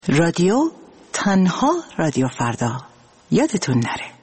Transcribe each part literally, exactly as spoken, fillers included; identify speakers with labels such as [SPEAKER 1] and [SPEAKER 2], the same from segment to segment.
[SPEAKER 1] رادیو تنها رادیو فردا، یادتون نره.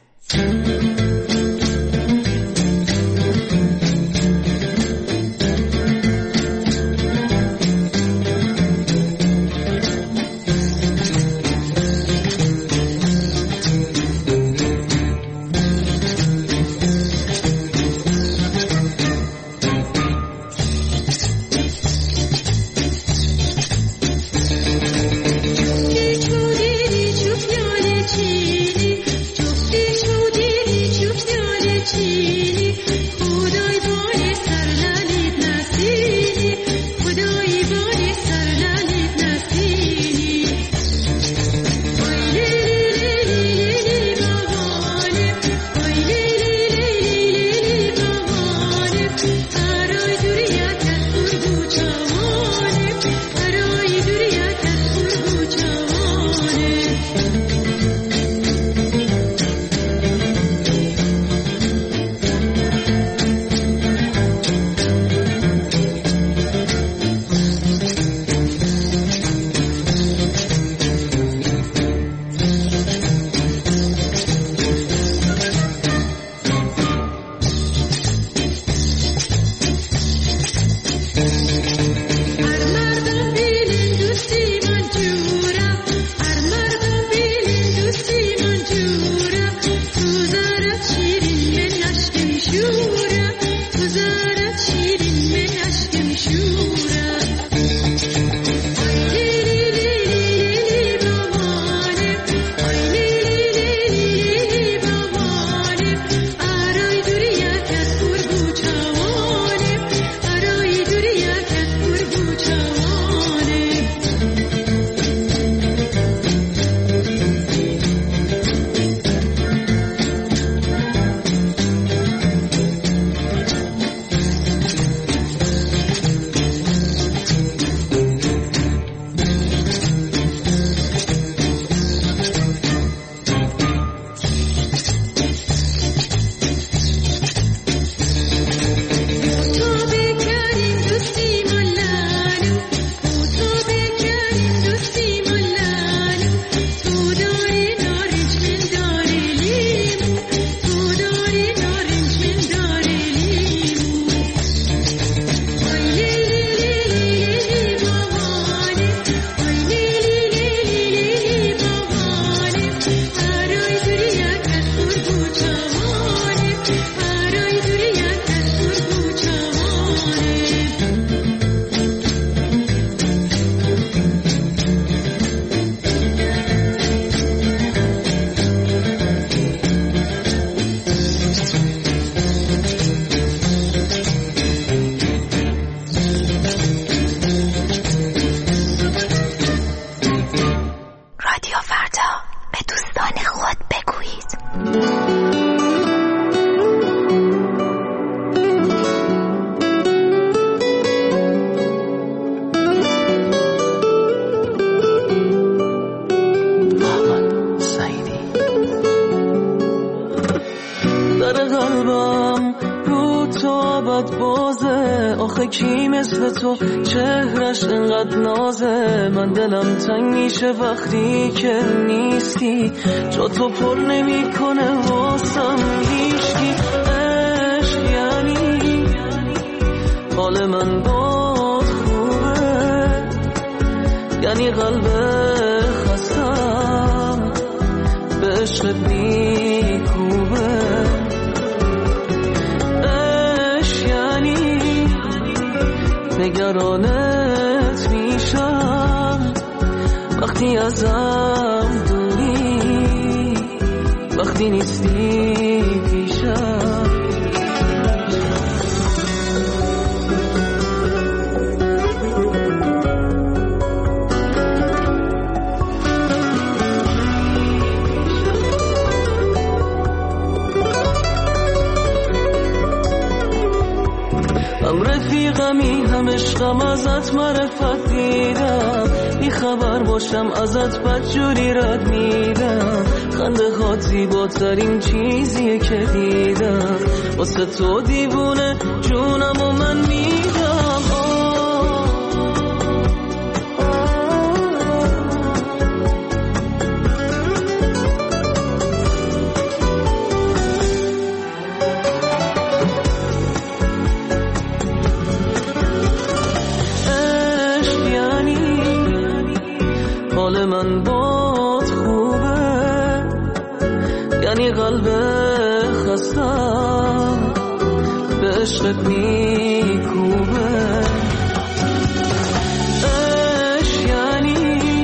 [SPEAKER 2] تنگ میشه وقتی که نیستی، جا تو پر نمی کنه واسم هیچکی. عشق یعنی حال من باد خوبه، یعنی قلب خستم به عشقت میکوبه. عشق یعنی نگرانت میشم وقتی ازم دوری، وقتی نیستی پیشم. هم رفیقمی هم عشقم، ازت معرفت دیدم، بی خبر باشم ازت بدجوری رد میدم. خنده هات زیباترین چیزیه که دیدم، واسه تو دیوونه جونم و من میدم. حال من باد خوبه، یعنی قلب خستم به عشقت میکوبه. عشق یعنی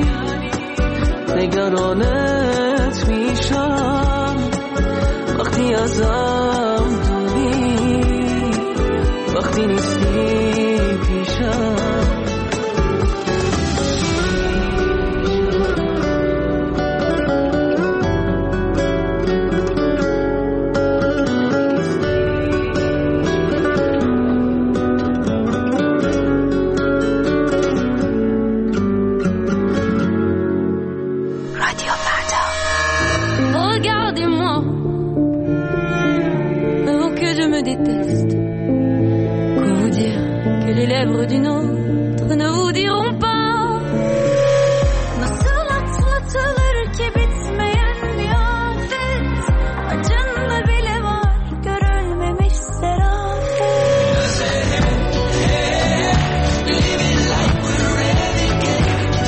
[SPEAKER 2] نگرانت میشم وقتی ازم دوری، وقتی نیستی پیشم.
[SPEAKER 3] D'une autre ne vous diront pas nasıl atlatılır ki bitmeyen bir afet, acında bile var görülmemiş serafet. Living like we're renegades,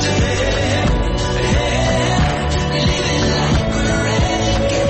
[SPEAKER 3] living like we're renegades.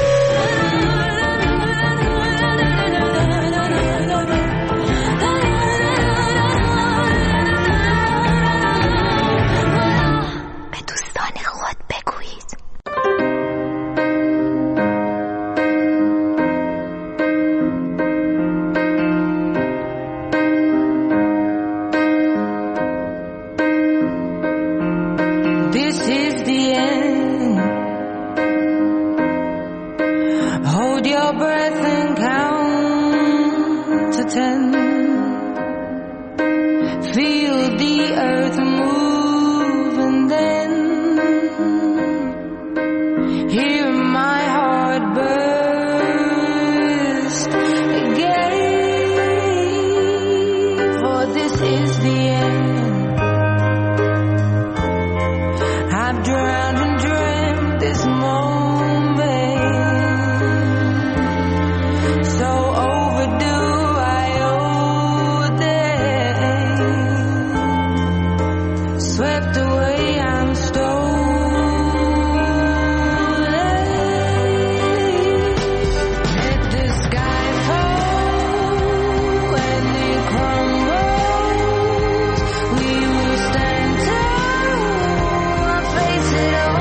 [SPEAKER 3] It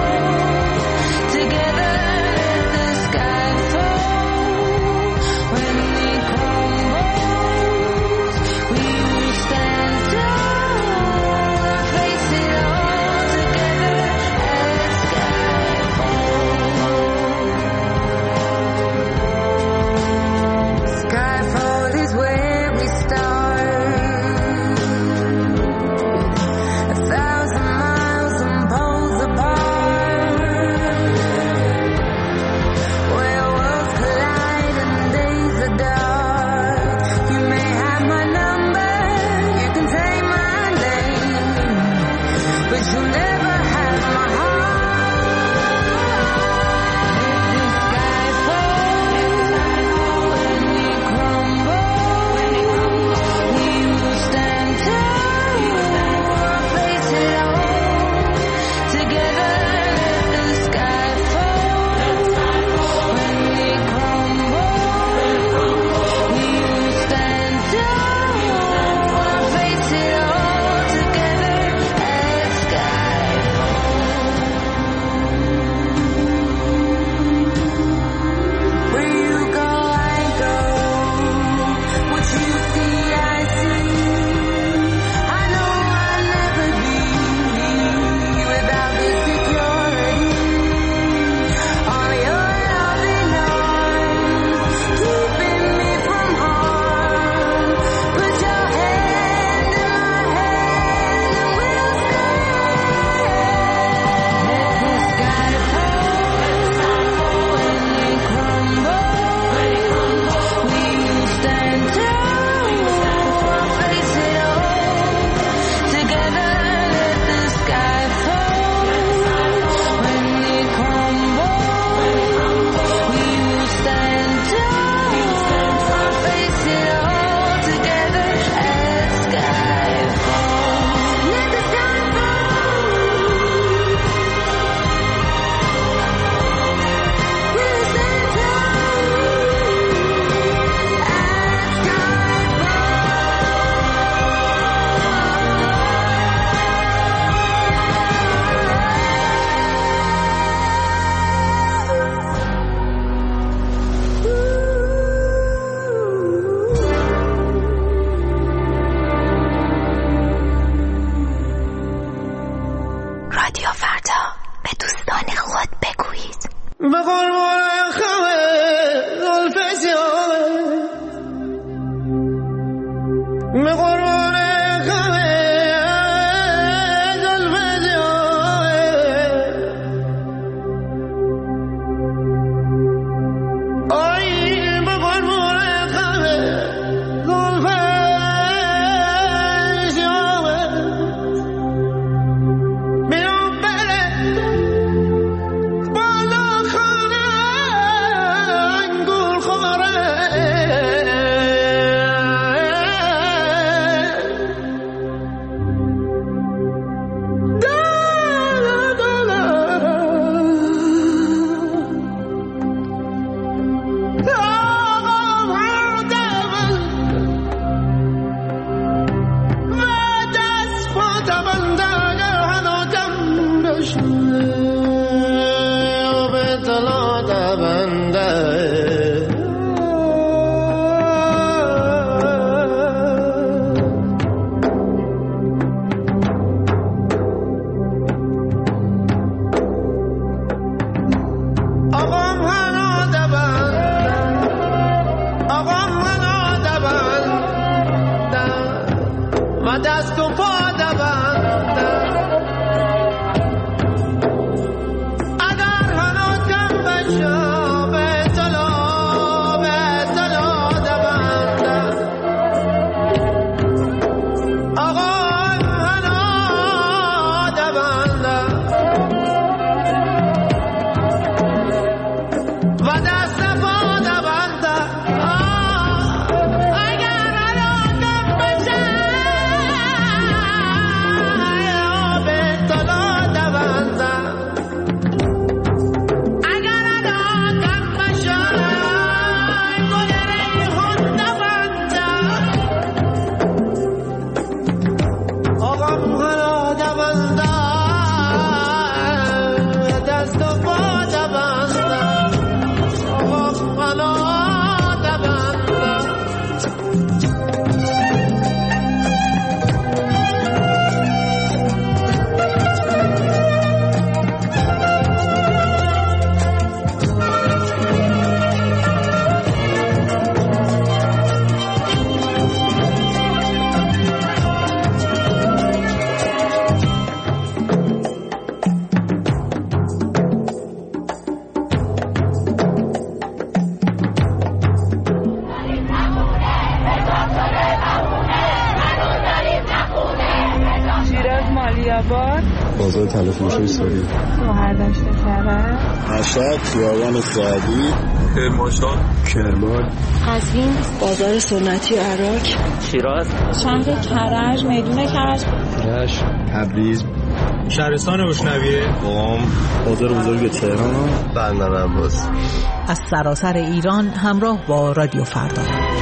[SPEAKER 4] بازار تلفروشی سوری
[SPEAKER 5] شوهرداشت کرد
[SPEAKER 4] مشهد خیابان سعدی کرمانشاه کرمان
[SPEAKER 5] قزوین
[SPEAKER 1] بازار سنتی عراق
[SPEAKER 6] شیراز
[SPEAKER 5] شهر کرج میدون کرج
[SPEAKER 4] کرج تبریز
[SPEAKER 7] شهرستان روشنویه
[SPEAKER 4] قم بازار بزرگ تهران بندر عباس
[SPEAKER 1] از سراسر ایران همراه با رادیو فردا.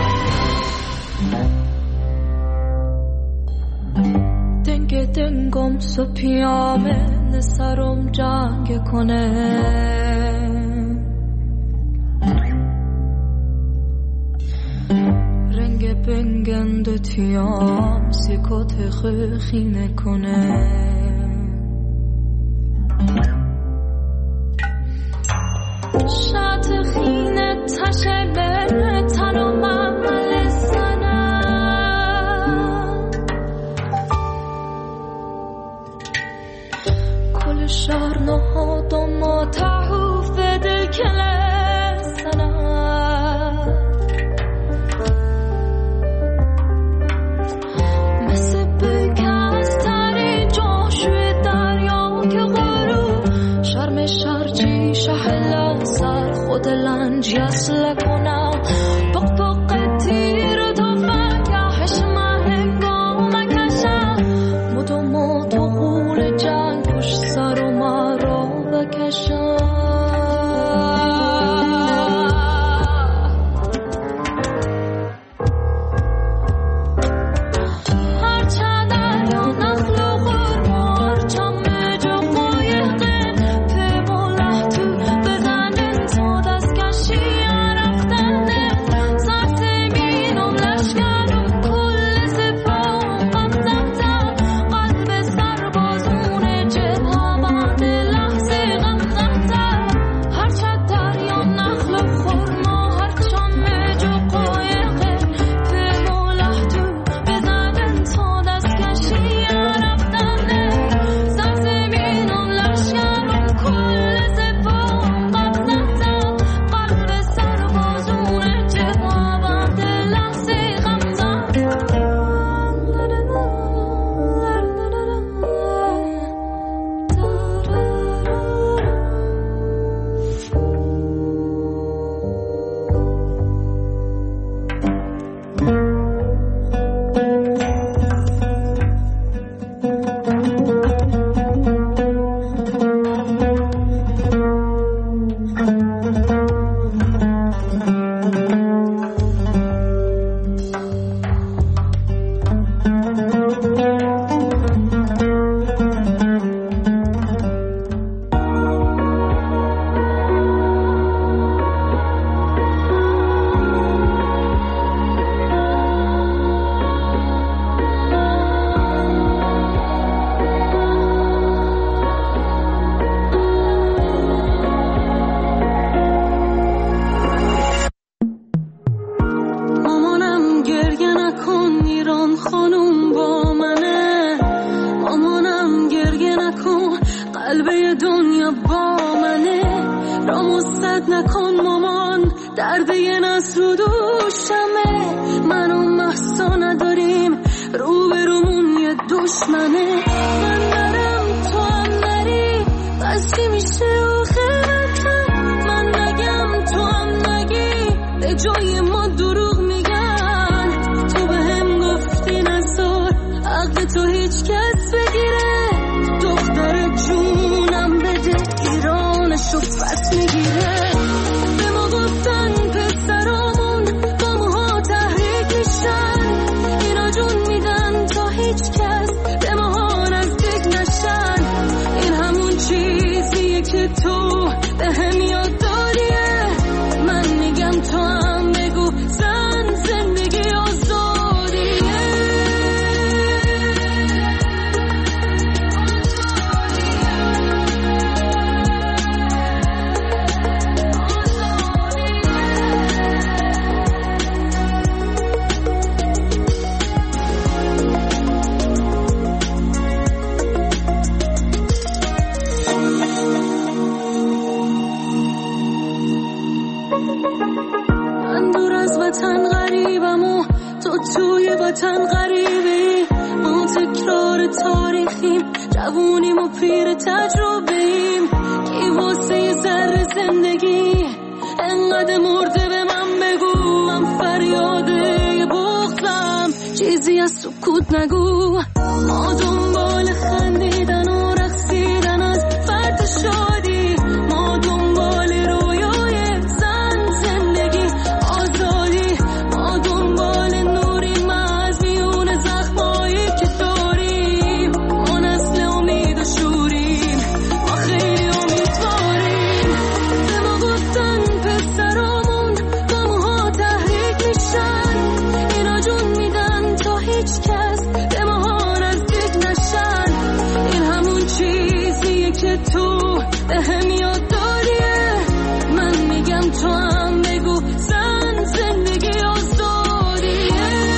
[SPEAKER 3] دنگ دنگم سو پیامه نسرم جنگ کنه رنگ بنگند تیام سیکوت خیخینه کنه شات خینه تشه بره تنو عمل سنه کل شهر نهاد و ما تحوف دل کله سنه مثل بکست تری جاشوی دریا که غروب شرم شرجی شهلا سر خود لنجی اصل کنم بق بق تیر تو فنگهش مهنگام کشم مدو مدو غول جنگ پشت سر و مرا بکشم رفت دنیا با منه، را مستد نکن مامان، درد یه نس رو دوشمه. من و محسا نداریم، رو به رومون یه دشمنه. من نرم تو هم نری، بس که میشه آخرتم. من نگم تو هم نگی، به جای ما دروغ میگن. تو به هم گفتی نزار حق تو هیچ کس بگیره. دختر جونم بده، ایرانشو پس میگیره. به ما گفتن پسرامون با موها تحریک میشن. اینا جون میدن تا هیچ کس به ماها نزدیک نشن. این همون چیزیه که تو به هم یاد داریه. من میگم تو هم بگو زن زندگی آزادیه. من دور از وطن غریبم و تو توی وطن غریبی. ما تکرار تاریخیم، جوونیم و پیر تجربه‌ایم. کی واسه یه ذره زندگی انقدر مرده به من بگو. من فریاده یه بغضم، چیزی از سکوت نگو. ما دنبال خندیدن و رقصیدن از فرد شادی. ما دنبال رویای زن زندگی آزادی. ما دنبال نوریم از میون زخمایی که داریم. ما نسل امید و شوریم، ما خیلی امیدواریم. به ما گفتن پسرامون با موها تحریک میشن. اینا جون میدن تا هیچ کس به ماها نزدیک نشن. این همون چیزیه که تو به هم یاد داریه. من میگم تو هم بگو زن زندگی آزادیه.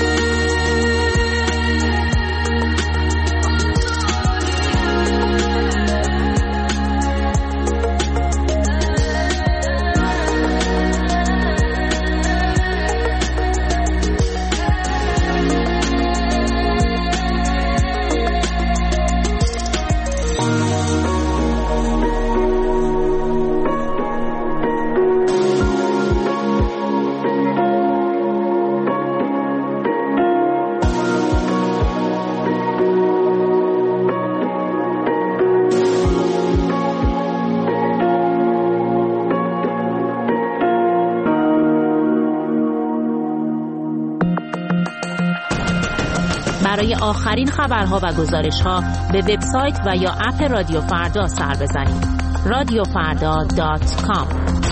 [SPEAKER 6] برای آخرین خبرها و گزارش‌ها به وبسایت و یا اپ رادیو فردا سر بزنید. رادیو فردا دات کام.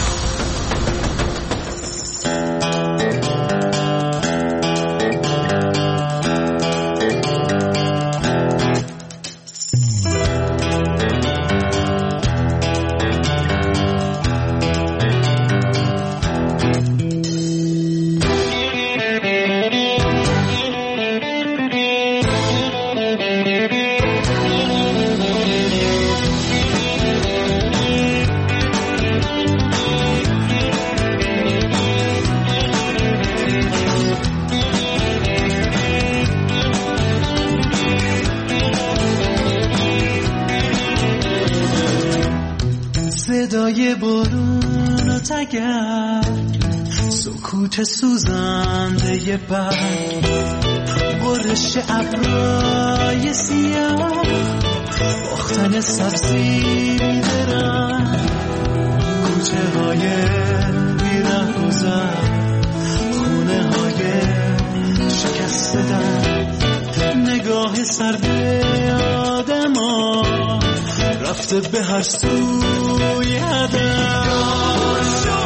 [SPEAKER 8] صدای بارون و تگرگ، سکوت سوزنده برگ، برش ابرای سیاه، باختن سبزی درنگ، کوچه های بیره گذر، خونه های شکسته در، نگاه سرد آدم ها رفته به هر سوی هدف.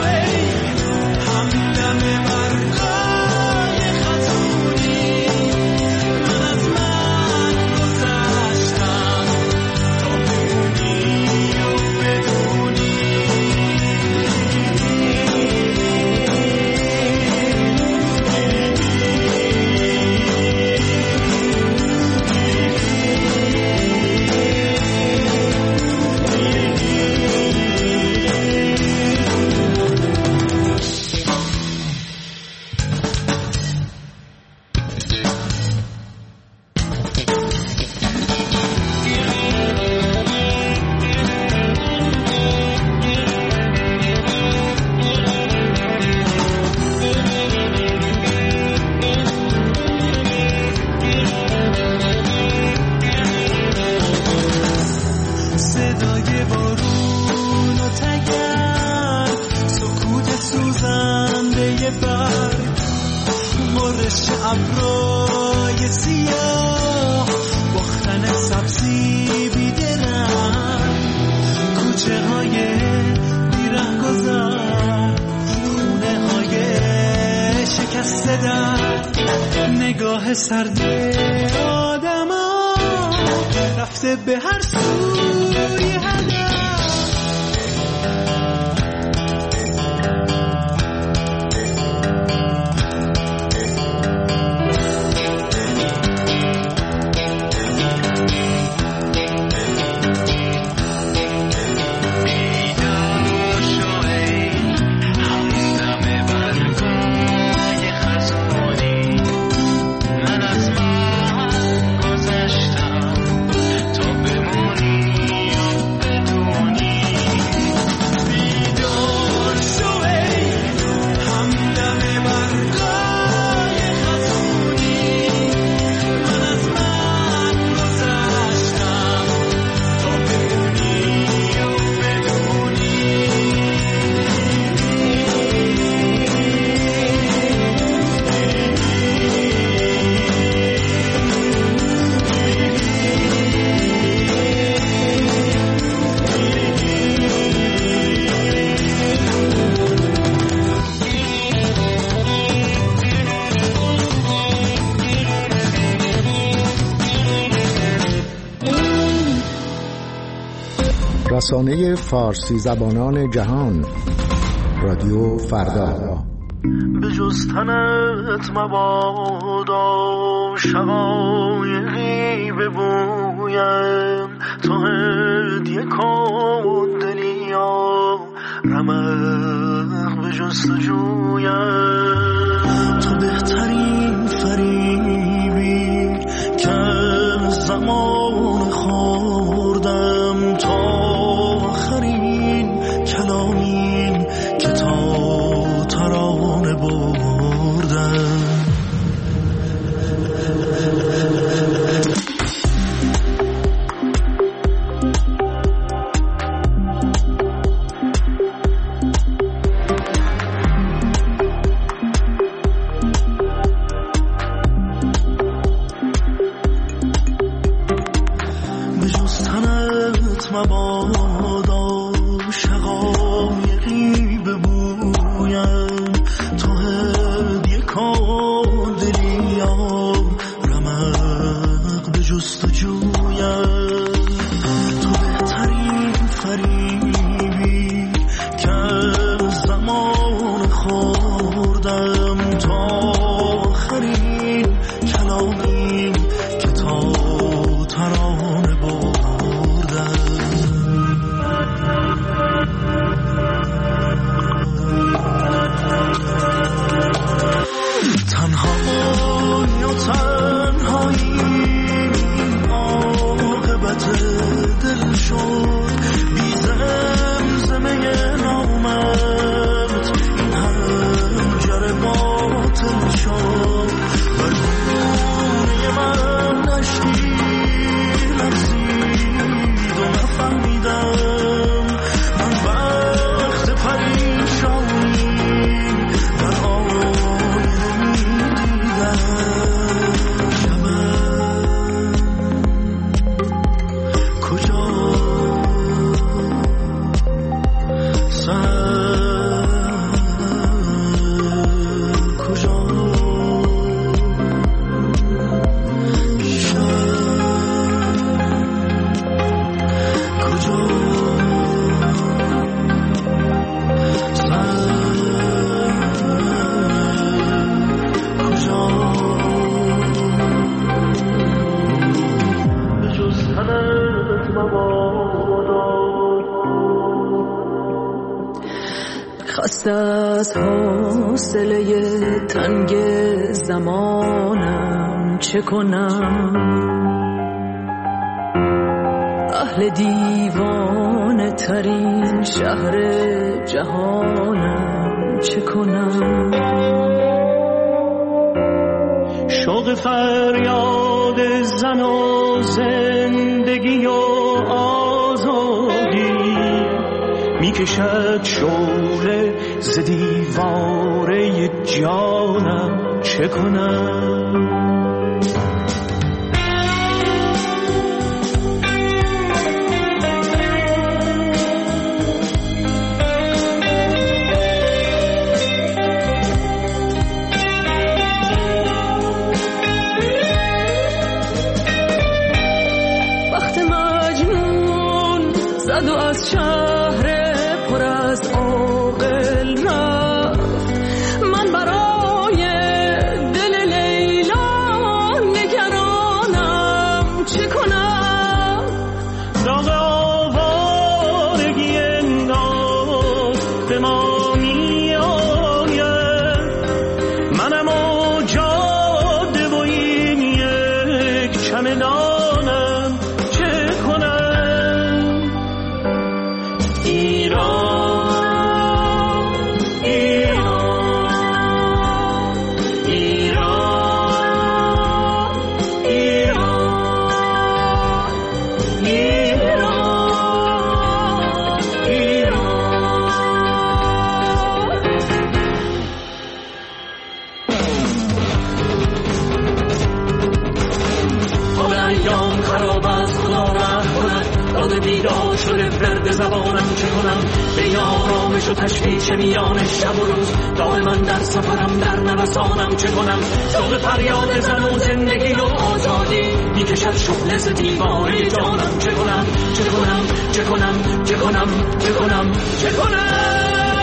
[SPEAKER 8] همدم برقای خطونی من از من گذشتم تا بمونی و بدونی. ابرای سیاه باختن سبزی بیدرن کوچه های بیره گذر خونه های شکسته در نگاه سرد آدم ها رفته به هر سوی هدف.
[SPEAKER 9] رسانه فارسی زبانان جهان رادیو فردا.
[SPEAKER 8] به جز تنت مبادا شقایقی ببویم تو هدیه کن دلیا رمق به جستجویم تو بهترین فریبی که زمان خوردم تا آخرین کلامین که تا ترانه بردم.
[SPEAKER 3] خسته از حوصله تنگ زمانم چه کنم، اهل دیوانه ترین شهر جهانم چه کنم.
[SPEAKER 8] شوق فریاد زن و زندگی و آزادی میکشد شعله ز دیواره جانم چه کنم.
[SPEAKER 2] کنم به آرامش و تشویش میان شب و روز دائما در سفرم در نوسانم چه کنم شوق فریاد زن و زندگی و آزادی میکشد شعله ز دیوانه جانم چه کنم چه کنم چه کنم چه کنم چه کنم چه کنم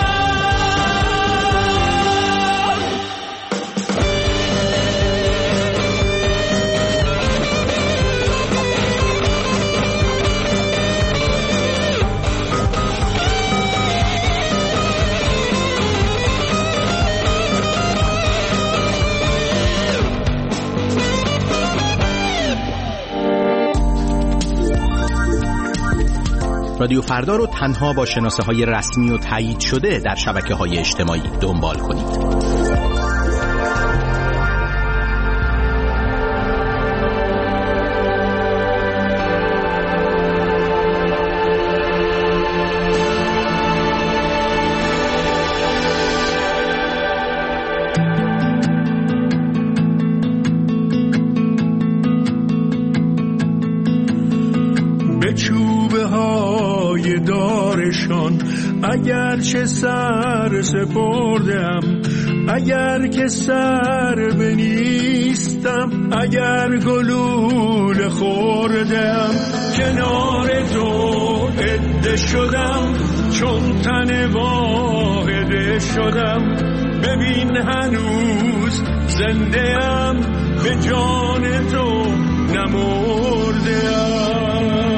[SPEAKER 10] رادیو فردا رو تنها با شناسه های رسمی و تایید شده در شبکه های اجتماعی دنبال کنید.
[SPEAKER 8] اگر چه سر سپردم اگر که سر بنیستم اگر گلول خوردم کنار تو عده شدم چون تن واحده شدم ببین هنوز زنده ام به جان تو نمرده ام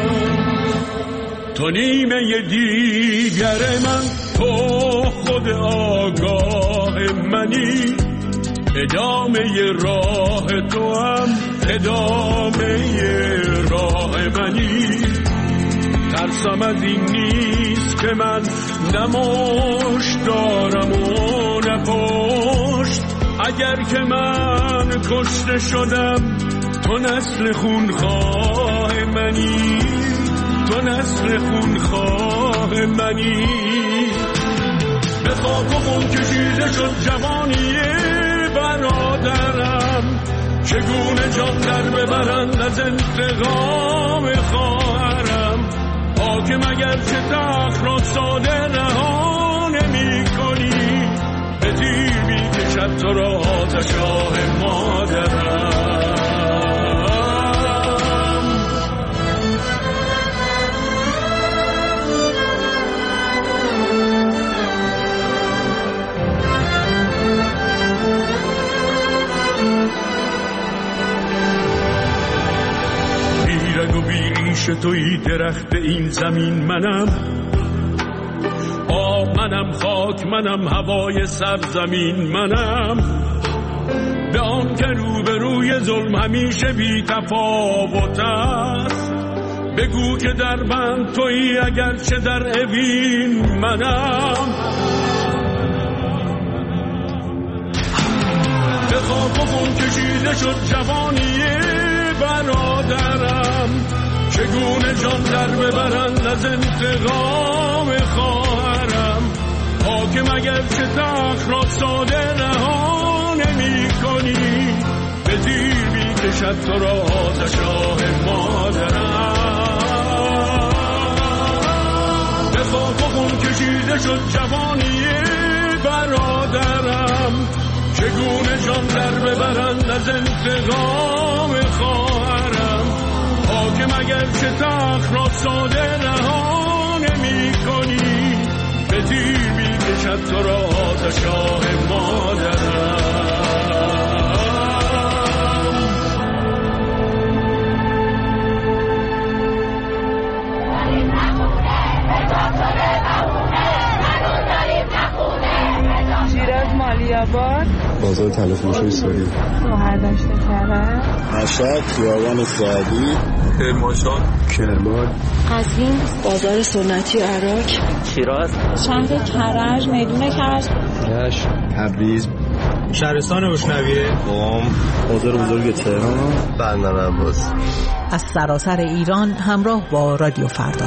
[SPEAKER 8] تو نیمه دیگر من تو خود آگاه منی ادامه راه تو هم ادامه راه منی ترسم از این نیست که من نمشت دارم و نپشت اگر که من کشته شدم تو نسل خونخواه منی تو نسل خونخواه منی به خاک و خون کشیده شد جوانی برادرم چگونه جان در ببرند از انتقام خواهرم حاکم اگر چه تخت را ساده رها نمی کنی به تیر می کشد تو را آتش آه مادرم توی درخت این زمین منم آب منم خاک منم هوای سرزمین منم به آن که روبروی ظلم همیشه بی تفاوت است بگو که در من توی اگرچه در اوین منم به خاک و خون کشیده شد جوانی برادرم چگونه جان در ببرند از انتقام خواهرم حاکم اگر چه تخت را ساده رها نمی کنی به زیر می کشد تو را آتش آه مادرم به خاک و خون کشیده شد جوانی برادرم چگونه جان در ببرند از انتقام خواهرم حاکم اگر چه تخت را ساده رها نمی کنی به زیر می کشد تو را آتش آه مادرم
[SPEAKER 5] شیراز مالیاباد
[SPEAKER 4] بازار تلفروشی سوری
[SPEAKER 5] بهرداشت کرد
[SPEAKER 4] مشهد خیابان سعدی
[SPEAKER 7] کرمانشاه
[SPEAKER 4] کرمان
[SPEAKER 5] قزوین
[SPEAKER 11] بازار سنتی عراق
[SPEAKER 5] شیراز شهر کرج میدون کرج
[SPEAKER 4] رشت تبریز
[SPEAKER 7] شهرستان بوشنویه
[SPEAKER 4] قم بازار بزرگ تهران بندرعباس
[SPEAKER 1] از سراسر ایران همراه با رادیو فردا.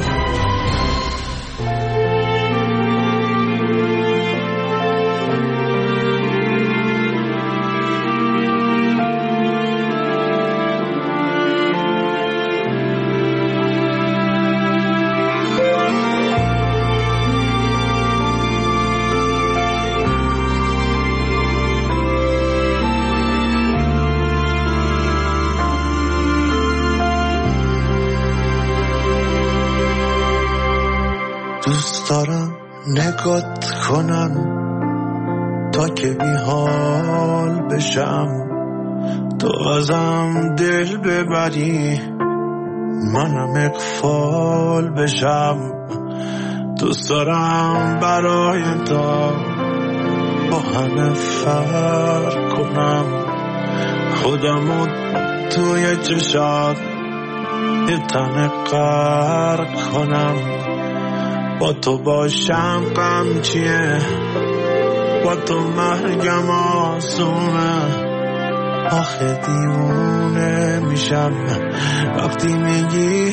[SPEAKER 12] دوست دارم نگات کنم تا که بی حال بشم، تو ازم دل ببری منم اغفال بشم. دوست دارم برای تو با همه فرق کنم، خودمو توی چشات یه تنه غرق کنم. با تو باشم غم چیه، با تو مرگم آسونه. آخه دیوونه میشم وقتی میگی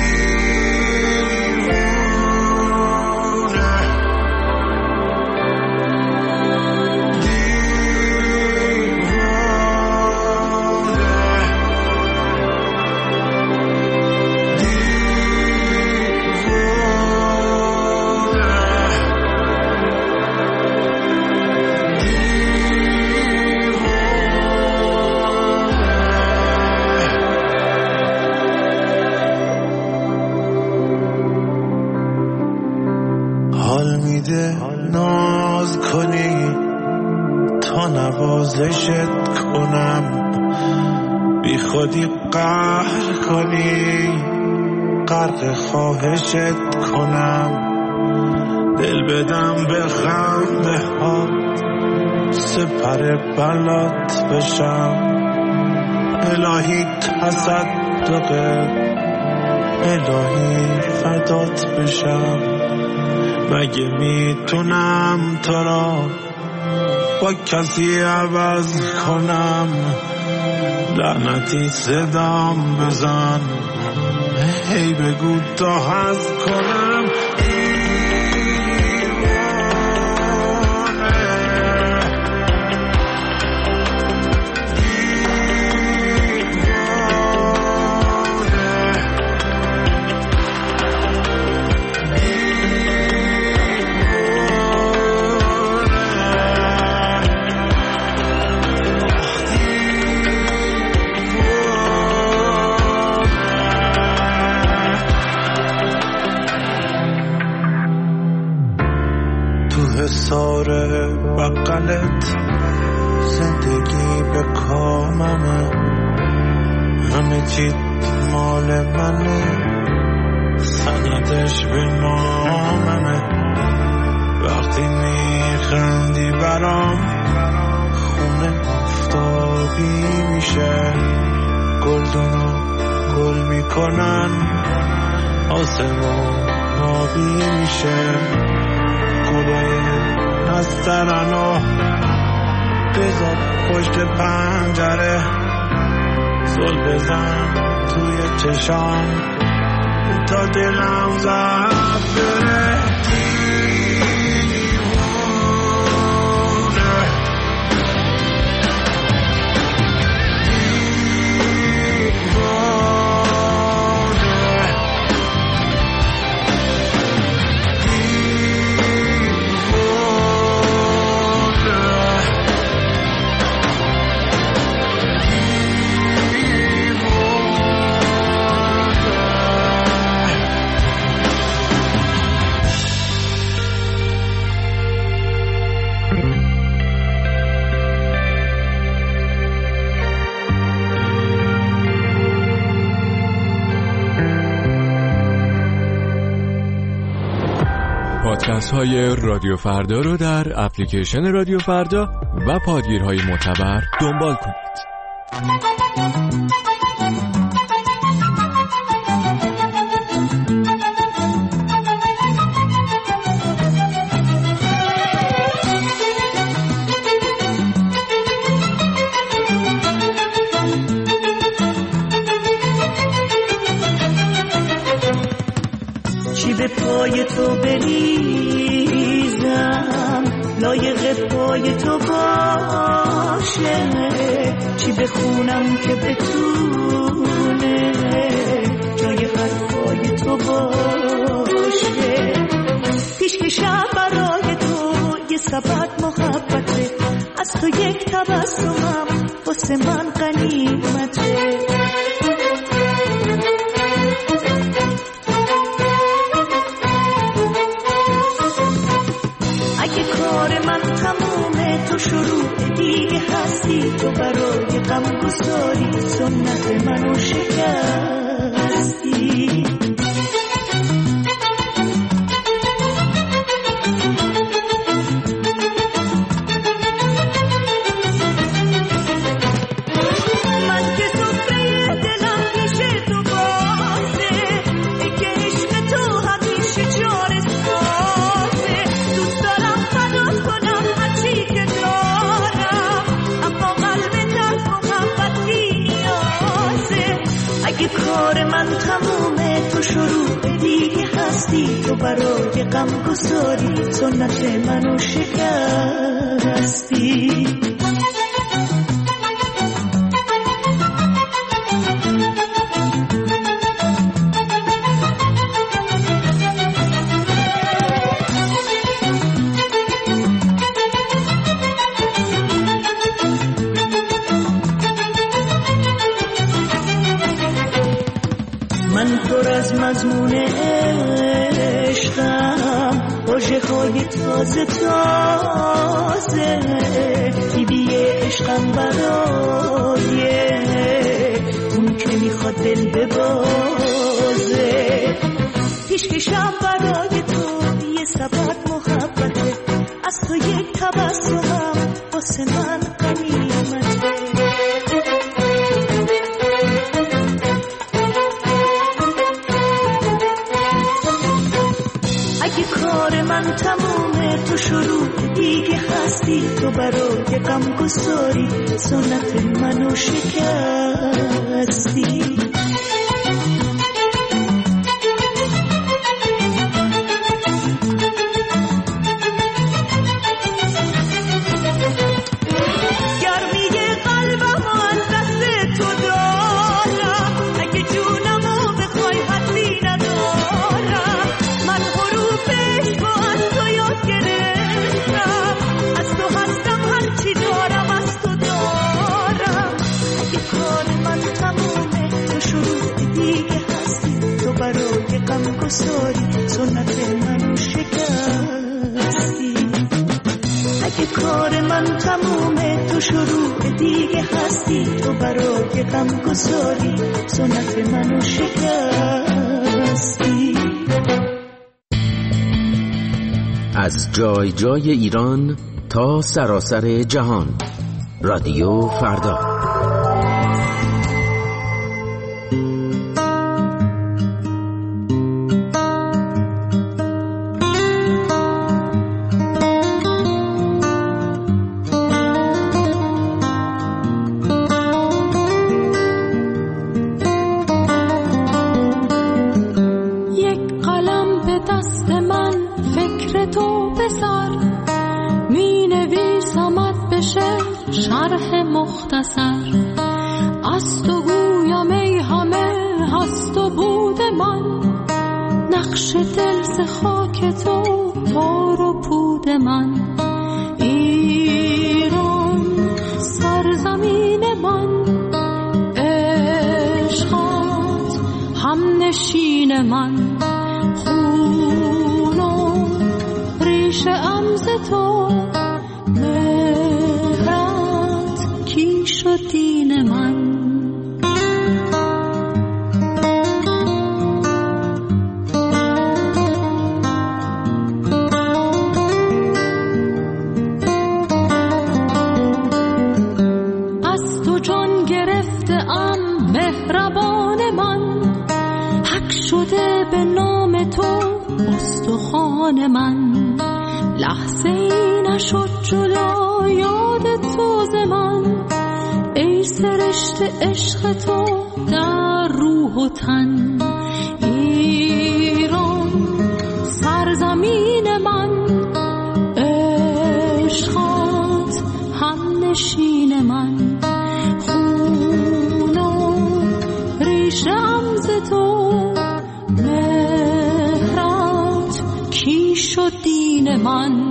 [SPEAKER 12] ناز کنی تا نوازشت کنم، بی خودی قهر کنی غرق خواهشت کنم. دل بدم به خنده ها سپر بلات بشم، الهی تصدقت الهی فدات بشم. مگه میتونم تو را با کسی عوض کنم؟ لعنتی صدام بزن هی بگو تا هست کنم. ساره بقلت زندگی به کاممه، همه چیت مال منه، سندش به ناممه. وقتی میخندی برام خونه آفتابی میشه، گلدونو گل میکنن آسمون آبی میشه. گلای نسترنو بذار پشت پنجره، زل بزن توی چشام تا دلم زد بره.
[SPEAKER 13] پادکست های رادیو فردا رو در اپلیکیشن رادیو فردا و پادگیرهای معتبر دنبال کنید.
[SPEAKER 2] چی به پای تو بریزم لایق پای تو باشه، چی بخونم که بتونه جای حرفای تو باشه. پیشکشم برای تو یه سبد محبته، از تو یک تبسمم واسه من غنیمته.
[SPEAKER 14] تو شروع دیگه هستی، تو برای غم گساری سنت منو شکستی. کار من تمومه تو شروع دیگه هستی، تو برای غم گساری سنت منو شکستی. من پر از مضمون عشقم، واژه های تازه تازه، بیبی عشقم برای اون که میخواد دل ببازه. پیشکشم برای تو یه سبد محبته، از تو یک تبسمم واسه من غنیمته. کار من تمومه تو شروع دیگه هستی، تو برای غم گساری سنت منو شکستی. گساری سنت منو شکستی. اگه کار من تمومه تو شروع دیگه هستی، تو برای غم گساری سنت منو شکستی.
[SPEAKER 15] از جای جای ایران تا سراسر جهان، رادیو فردا.
[SPEAKER 3] از تو گویم ای همه هست و بود من، نقش دل ز خاک تو تار و پود من. ایران سرزمین من، عشقات هم نشین من، خون و ریشه ام ز تو، شد دین من. از تو جان گرفته ام مهربان من، حق شده به نام تو استخوان من. لحظه ای نشد جدا یاد تو ز من، ای سرشت عشق تو در روح و تن. ایران سرزمین من، عشقات هم نشین من، خون و ریشم ز تو، مهرت کی شد دین من.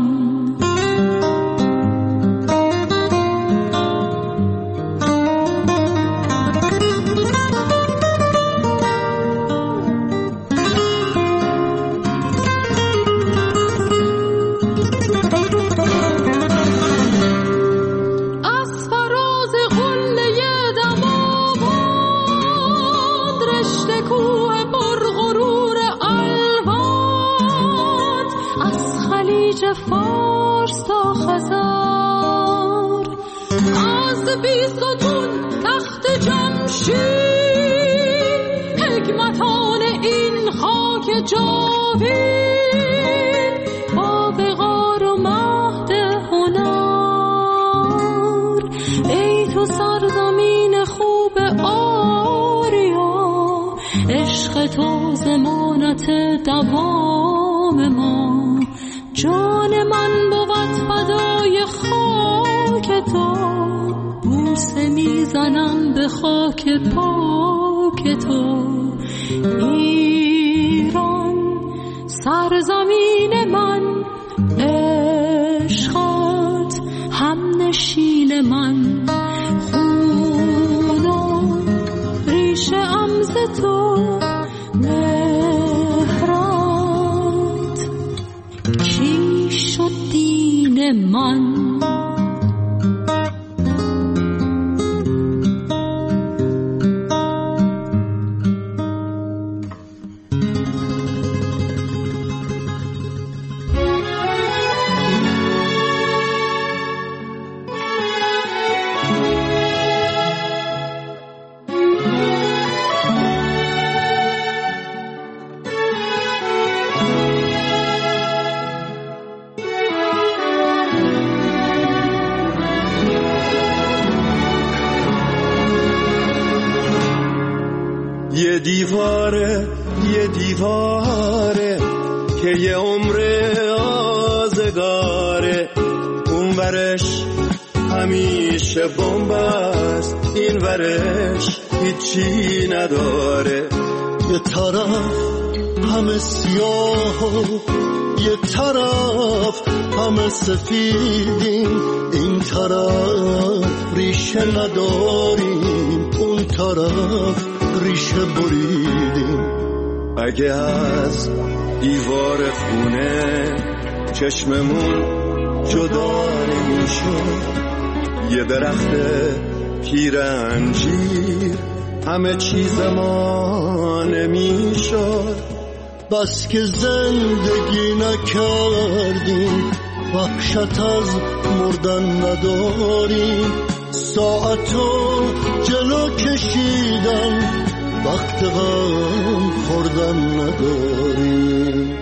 [SPEAKER 3] خلیج فارس تا خزر، از بیستون تخت جمشید، حکمتان این خاک جاوید، با بغار و مهد هنر. ای تو سرزمین خوب آریا، عشق تو ضمانت دوام ما. جان من بود فدای خاک تو، بوسه میزنم به خاک پاک تو. ایران سرزمین من، عشقت همنشین من. خونم ریشه ام ز تو، مهرت کی شد دین من.
[SPEAKER 16] یه دیواره یه دیواره که یه عمر آزگاره، اون ورش همیشه بمب است، این ورش هیچی نداره.
[SPEAKER 17] یه طرف همه سیاه و یه طرف همه سفیدیم، این طرف ریشه نداریم، اون طرف ریشه بریدیم.
[SPEAKER 16] اگه از دیوار خونه چشممون جدا نمیشد، یه درخت پیر انجیر همه چیز ما نمیشد.
[SPEAKER 17] بس که زندگی نکردیم، وحشت از مردن نداریم. ساعتو جلو کشیدن، وقت غم خوردن نداریم.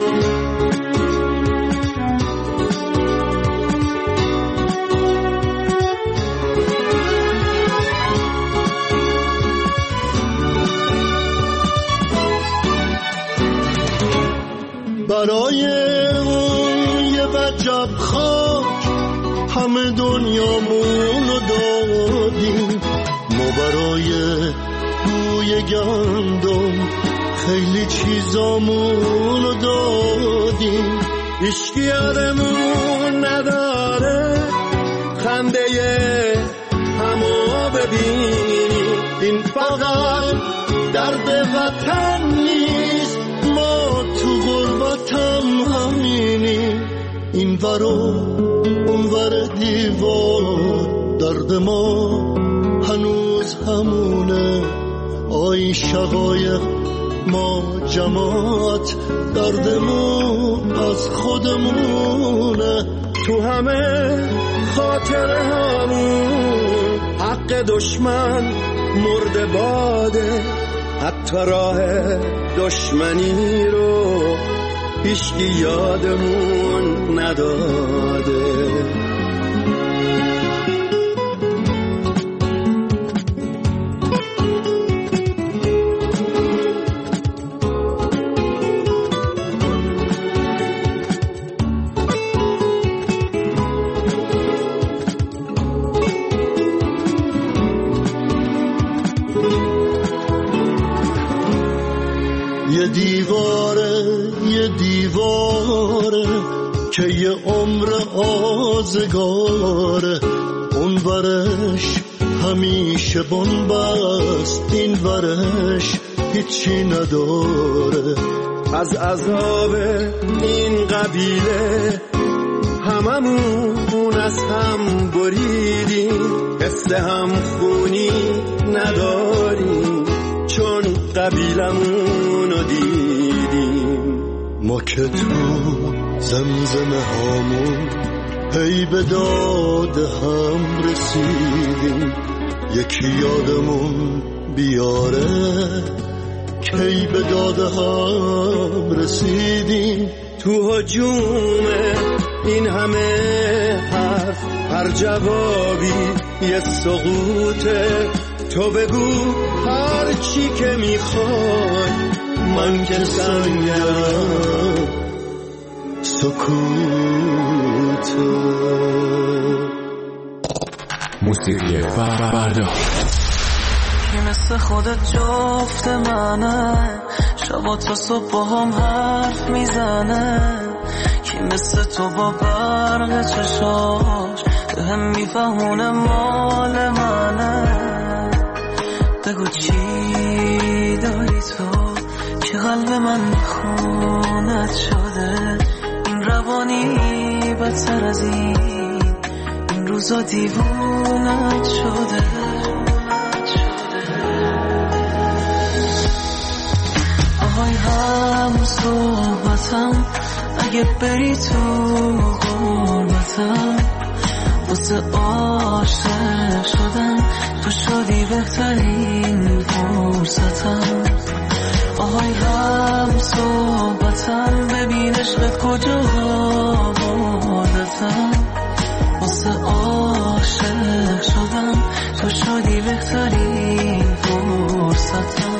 [SPEAKER 17] برای اون یه وجب خاک همه دنیامونو دادیم، ما برای بوی گندم خیلی چیزامونو دادیم.
[SPEAKER 16] هیچکی یادمون نداره خنده همو ببینیم، این فقط درد وطن نیست، ما تو غربتم همینیم. این ورو اون ور دیوار درد ما هنوز همونه. آی شقایق ما جماعت دردمون از خودمونه. تو همه خاطره همون حق دشمن مرده باده، حتی راه دشمنی رو هیچکی یادمون نداده.
[SPEAKER 17] یه دیواره یه دیواره که یه عمر آزگاره، اون ورش همیشه بنبست، این ورش هیچی نداره.
[SPEAKER 16] از عذاب این قبیله هممون از هم بریدیم، حس هم خونی نداریم چون قبیلمون رو دیدیم.
[SPEAKER 17] ما که تو زمزمه هامون هی به داد هم رسیدیم، یکی یادمون بیاره کی به داد هم رسیدیم.
[SPEAKER 16] تو هجوم این همه حرف هر جوابی یه سقوطه، تو بگو هر چی که میخوای من که سنگم سکوته.
[SPEAKER 13] موسیقی فردا
[SPEAKER 2] کی مثل خودت جفت منه، شبا تا صبح با هم حرف میزنه، کی مثل تو با برق چشاش به هم میفهمونه مال منه. بگو چی داری تو که قلب من خونت شده، این روانی بدتر از این این روزا دیوونت شده. آهای هم صحبتم اگه بری تو غربتم، واسه عاشق شدن تو شدی بهترین فرصتم. آهای هم صحبتم ببین عشقت کجا بردتم، واسه عاشق شدن تو شدی بهترین فرصتم.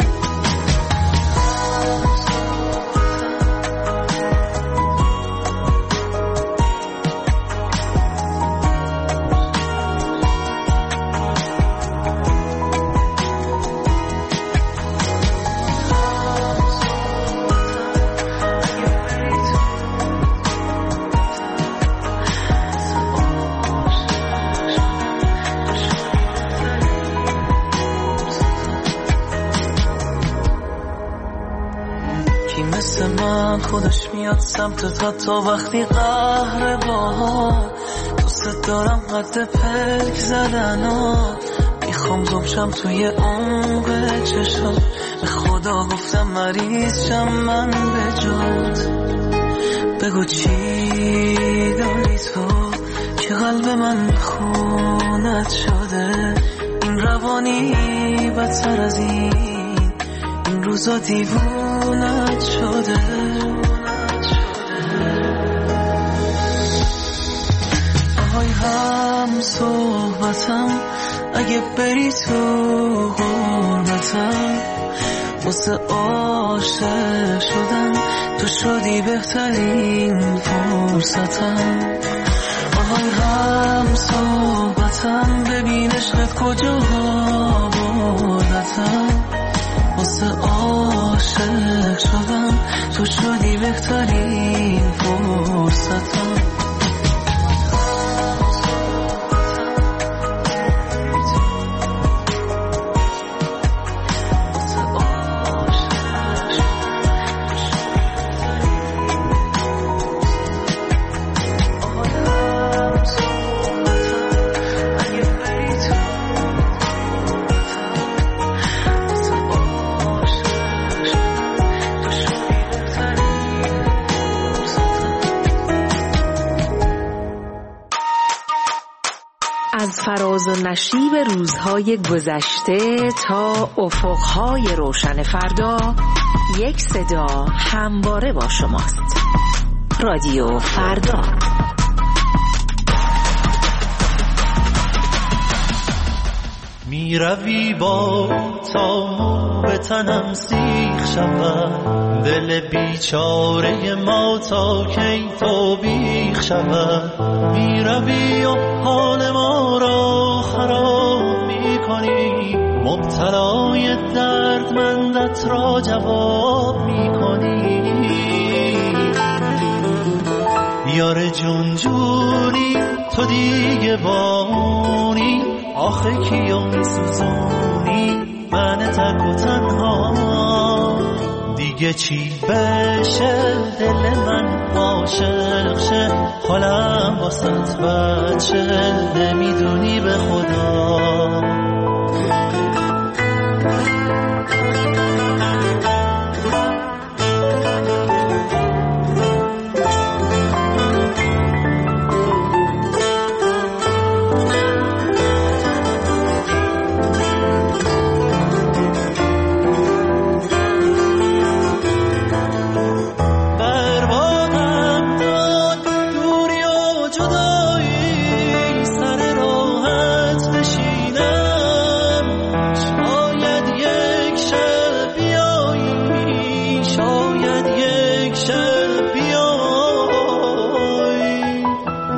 [SPEAKER 2] خودش میاد سمت تا تا وقتی قهر با دوست دارم قد پلک زدن ها، میخوام زمشم توی عمق چشم، به خدا گفتم مریض شم من به جات. بگو چی داری تو که قلب من خونت شده، این روانی بدتر از این این روزا دیوونت شده. آهای هم صحبتم اگه بری تو غربتم، واسه عاشق شدن تو شدی بهترین فرصتم. آهای هم صحبتم ببین عشقت کجا بردتم، واسه عاشق شدم تو شدی بهترین فرصتم.
[SPEAKER 1] از فراز و نشیب روزهای گذشته تا افقهای روشن فردا، یک صدا همواره با شماست. رادیو فردا.
[SPEAKER 17] می روی با تا مو به تنم سیخ شود، دل بیچاره ما تا کی تو بیخ شود. می روی و حال ما را خراب می کنی، مبتلای دردمندت را جواب می کنی. یار جون جونی تو دیگه بامونی، آخه کیو میسوزونی من تک و تنها. دیگه چی بشه دل من عاشق شه، حالم واسط بچه نمیدونی به خدا.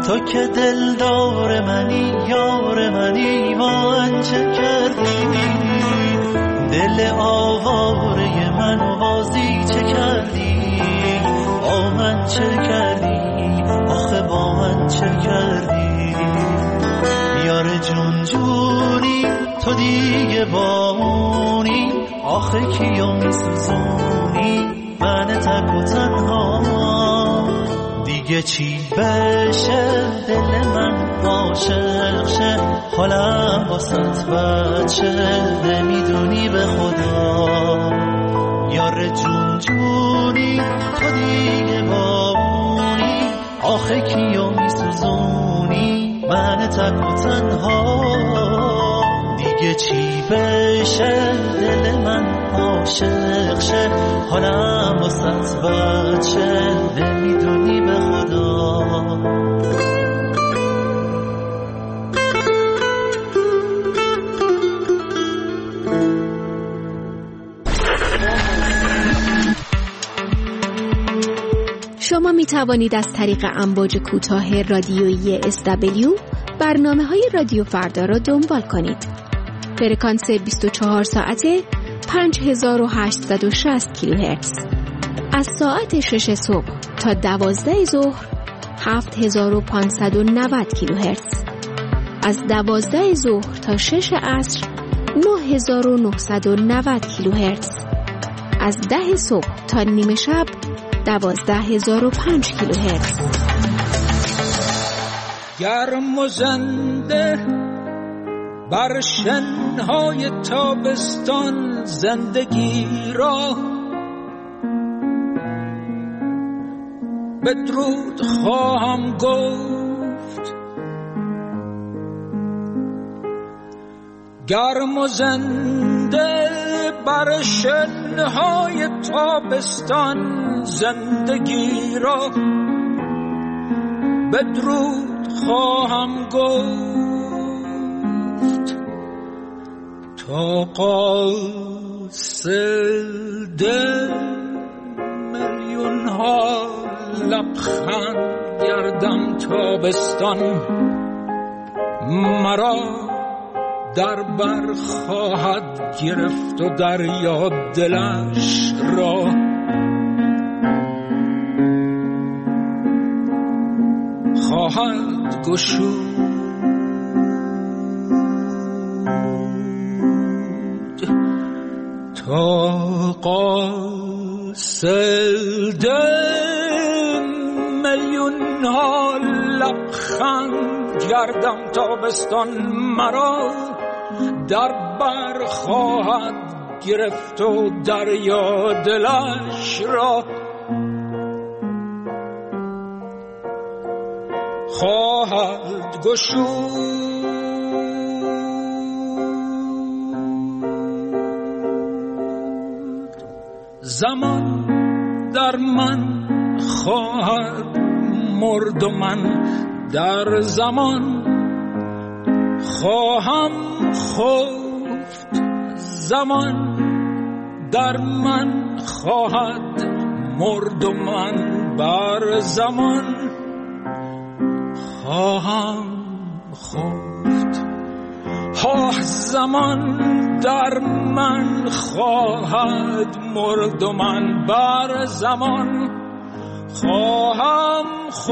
[SPEAKER 17] تو که دلدار منی یار منی من چه کردی دل آواره من بازی چه کردی با من چه کردی آخه با من چه کردی یار جون جونی تو دیگه بامونی آخه کیام سوزونی من تک و تنها دیگه چی بشه دل من عاشق شه حالم واسط بچه نمیدونی به خدا یار جون جونی تو دیگه بامونی آخه کیو میسوزونی من تک و تنها دیگه چی بشه دل من عاشق شه حالم واسط بچه نمیدونی به خدا
[SPEAKER 18] شما می توانید از طریق امواج کوتاه رادیویی اس دبلیو برنامه های رادیو فردا را دنبال کنید. فرکانس بیست و چهار ساعته پنج هزار و هشتصد و شصت کیلوهرتز. از ساعت شش صبح تا دوازده ظهر هفت هزار و پانصد و نود کیلوهرتز. از دوازده ظهر تا شش عصر نه هزار و نهصد و نود کیلوهرتز. از ده صبح تا نیمه شب دوازده هزار و پنج کیلوهرتز.
[SPEAKER 19] گرم و زنده بر شنهای تابستان زندگی را بدرود خواهم گفت گرم و زنده بر شنهای تابستان زندگی را بدرود خواهم گفت تا قاصد میلیون ها لبخند گردم تابستان مرا در بر خواهد گرفت و دریا دلش را خواهد گشود تا قاصد میلیون ها لبخند گردم تابستان مرا در بر خواهد گرفت و دریا دلش را خواهد گشود زمان در من خواهد مرد و من در زمان خواهم خفت زمان در من خواهد مرد و من بر زمان خواهم خفت ها زمان در من خواهد مرد و من بر زمان خواهم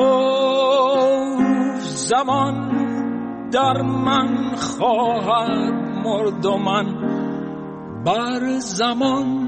[SPEAKER 19] خفت زمان در من خواهد مرد و من بر زمان